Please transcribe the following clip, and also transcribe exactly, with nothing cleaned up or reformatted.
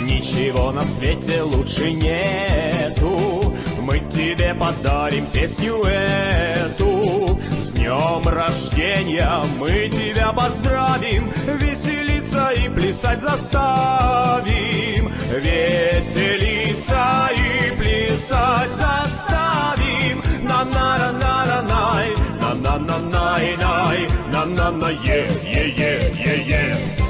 Ничего на свете лучше нету. Мы тебе подарим песню эту. С днем рождения мы тебя поздравим, веселиться и плясать заставим. Веселиться и плясать заставим. На-на-на-на-на-най, на-на-на-най-най, на-на-на-е-е-е-е-е.